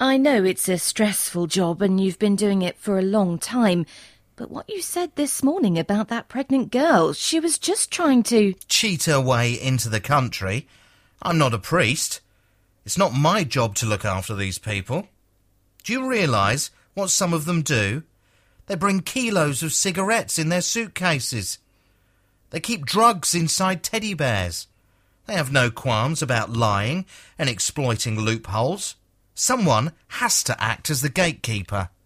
I know it's a stressful job and you've been doing it for a long time, but what you said this morning about that pregnant girl, she was just trying to... cheat her way into the country. I'm not a priest. It's not my job to look after these people. Do you realise what some of them do? They bring kilos of cigarettes in their suitcases. They keep drugs inside teddy bears. They have no qualms about lying and exploiting loopholes. Someone has to act as the gatekeeper.